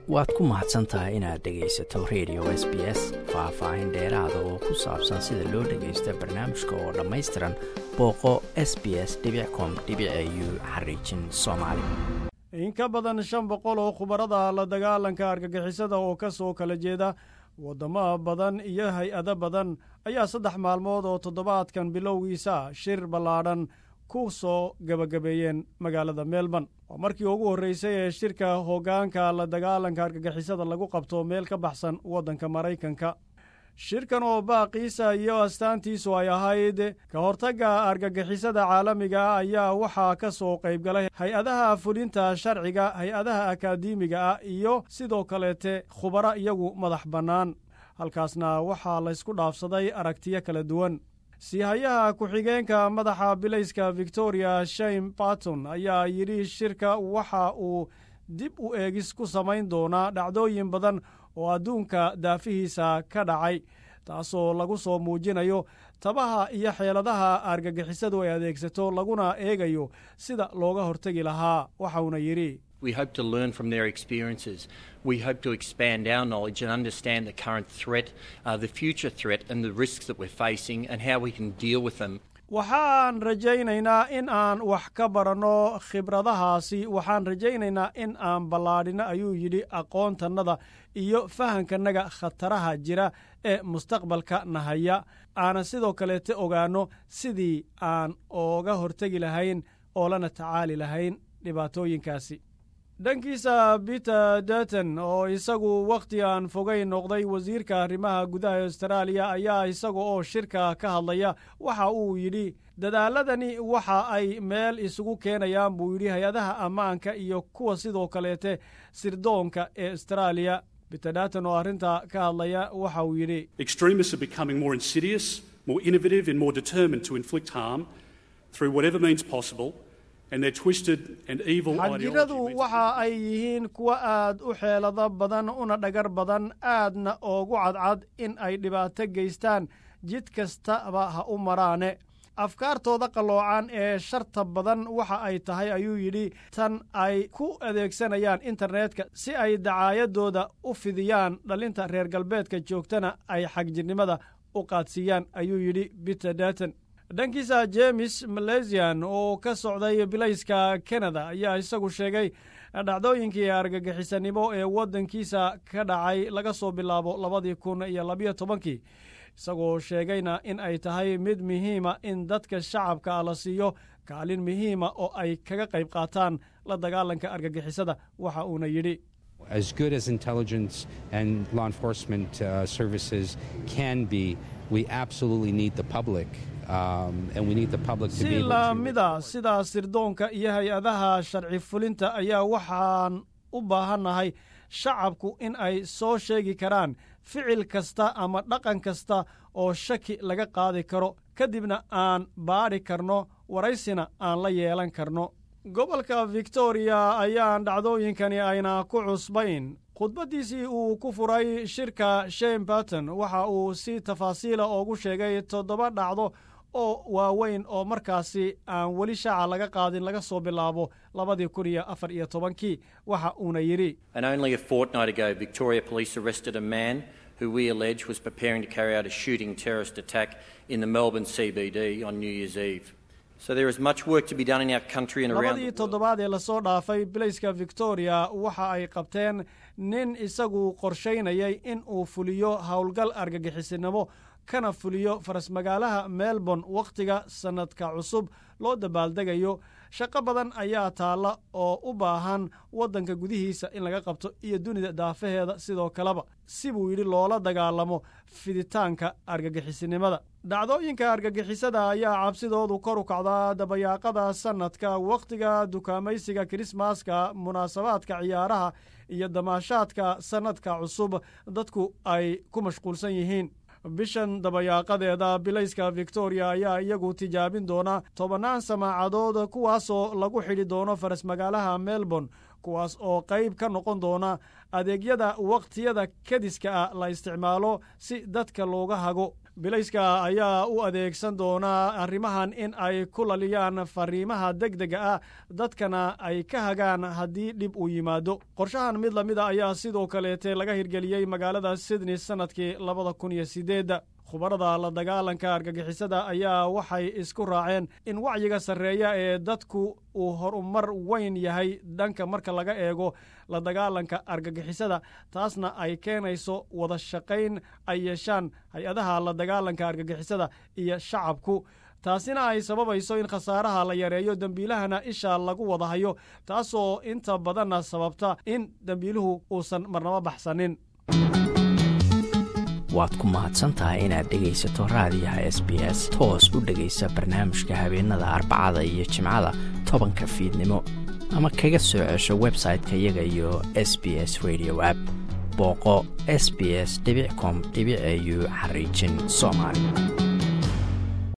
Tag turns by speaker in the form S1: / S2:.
S1: waad ku mahadsantahay inaad dhegaysato radio SBS faahfaahin dheeraada oo ku saabsan sida loo dhagaysto barnaamijka oo dhammaystiran booqo sbs.com.au/soomaali.
S2: in ka badan 500 oo khubarada la dagaalanka argagixisada oo ka soo kala jeeda wadamo badan iyo hay-ado badan ayaa 3 maalmood oo toddobaadkan bilowgiisa shir ballaadhan ku soo gabagabeeyeen magaalada Melbourne. waa markii ugu horeysay ee shirka hoggaanka la dagaalanka argagixisada lagu qabto meel ka baxsan waddanka Mareykanka. shirkan oo baaqiisa iyo astaantiisu ay ahayd ka hortagga argagixisada caalamiga ayaa waxaa ka soo qayb galay hay-adaha fulinta sharciga, hay-adaha akaademiga ah iyo sidoo kaleete khubaro iyagu madax bannaan. halkaasna waxaa la isku dhaafsaday aragtiyo kala duwan. siihayaha ku-xigeenka madaxa bilayska Victoria Shane Barton ayaa yidhi shirka waxa uu dib u eegis ku samayn doonaa dhacdooyin badan oo adduunka daafihiisa ka dhacay, taasoo lagu soo muujinayo tabaha iyo xeeladaha argagixisadu ay adeegsato laguna eegayo sida looga hortagi lahaa. waxauna yidhi
S3: We hope to learn from their experiences. We hope to expand our knowledge and understand the current threat, the future threat and the risks that we're facing and how we can deal with them.
S2: waxaan rajaynaynaa in aan wax ka baranno khibradahaasi. waxaan rajaynaynaa in aan ballaadhino ayuu yidhi aqoontannada iyo fahankannaga khataraha jira ee mustaqbalka nahaya. aanan sidoo kaleete ogaanno sidii aan ooga hortegi lahayn oo lana tacaali lahayn dhibaatooyinkaasi. dhankiisa Peter Dutton oo isagu wakhti aan fogeyn noqday wasiirka arrimaha gudaha Australia ayaa isaga oo shirka ka hadlaya waxa uu yidhi dadaaladani waxa ay meel isugu keenayaan buu yidhi hay-adaha ammaanka iyo kuwa sidoo kaleete sirdoonka ee Australia. Peter Dutton oo arrinta ka hadlaya waxa uu yidhi
S4: Extremists are becoming more insidious, more innovative and more determined to inflict harm through whatever means possible.
S2: xagjiradu waxa ay yihiin kuwa aad u xeelado badan una dhagar badan, aadna oogu cadcad in ay dhibaato geystaan jid kastaba ha u maraane. afkaartooda qalloocan ee sharta badan waxa ay tahay ayuu yidhi tan ay ku adeegsanayaan internetka si ay dacaayadooda u fidiyaan dhalinta reer galbeedka joogtana ay xagjirnimada u qaadsiiyaan ayuu yidhi Peter Dutton. dhankiisa James Malaysian oo ka socday bilayska Canada ayaa isagu sheegay dhacdooyinkii argagixisanimo ee waddankiisa ka dhacay laga soo bilaabo 2012 isagoo sheegayna in ay tahay mid muhiima in dadka shacabka la siiyo kaalin muhiima oo ay kaga qayb qaataan la dagaalanka argagixisada. waxa uuna yidhi
S5: As good as intelligence and law enforcement services can be, we absolutely need the public.
S2: si lamida sida sirdoonka iyo hay-adaha sharci fulinta ayaa waxaan u baahannahay shacabku in ay soo sheegi karaan ficil kasta ama dhaqan kasta oo shaki laga qaadi karo, kadibna aan baadhi karno, waraysina aan la yeelan karno. gobolka Victoria ayaan dhacdooyinkani ayna ku cusbayn. khudbaddiisii uu ku furay shirka Shane Barton waxa uu si tafaasiila ugu sheegay 7 dhacdo oo waaweyn oo markaasi aan weli shaaca laga qaadin laga soo bilaabo 2014. waxa uuna yidhi
S3: And only a fortnight ago, Victoria Police arrested a man who we allege was preparing to carry out a shooting terrorist attack in the Melbourne CBD on New Year's Eve. So there is much work to be done in our country and around the world.
S2: toddobaad ee la soo dhaafay bilayska Victoria waxa ay qabteen nin isagu qorsheynayay in uu fuliyo howlgal argagixisinimo kana fuliyo faras magaalaha Melbourne wakhtiga sanadka cusub loo dabaaldegayo. shaqo badan ayaa taala oo u baahan waddanka gudihiisa in laga qabto iyo dunida daafaheeda sidoo kaleba si buu yidhi loola dagaalamo fiditaanka argagixisinimada. dhacdooyinka argagixisada ayaa cabsidoodu kor u kacdaa dabayaaqada sanadka wakhtiga dukaamaysiga Krismaska, munaasabaadka ciyaaraha iyo damaashaadka sanadka cusub dadku ay ku mashquulsan yihiin. bishan dabayaaqadeeda bilayska Victoria ayaa iyagu tijaabin doona 10 samaacadood kuwaasoo lagu xidhi doono faras magaalaha Melbourne, kuwaas oo qayb ka noqon doona adeegyada wakhtiyada kadiska ah la isticmaalo si dadka looga hago. bilayska ayaa u adeegsan doonaa arrimahan in ay ku laliyaan fariimaha degdega ah dadkana ay ka hagaan haddii dhib uu yimaado. qorshahan mid lamida ayaa sidoo kaleete laga hirgeliyey magaalada Sydney sanadkii 2008. khubarada la dagaalanka argagixisada ayaa waxay isku raaceen in wacyiga sarreeya ee dadku uu horumar weyn yahay dhanka marka laga eego la dagaalanka argagixisada, taasna ay keenayso wada shaqayn ay yeeshaan hay-adaha la dagaalanka argagixisada iyo shacabku, taasina ay sababayso in khasaaraha la yareeyo, dembiilahana isha lagu wada hayo, taasoo inta badanna sababta in dembiiluhu uusan marnaba baxsanin.
S1: waad ku mahadsantahay inaad dhegaysato raadiyaha SBS. toos u dhegaysa barnaamijka habeenada Arbacada iyo Jimcada 10 fiidnimo, ama kaga soo cesho website-ka iyaga iyo SBS Radio app. booqo sbs.com.au/Soomaali.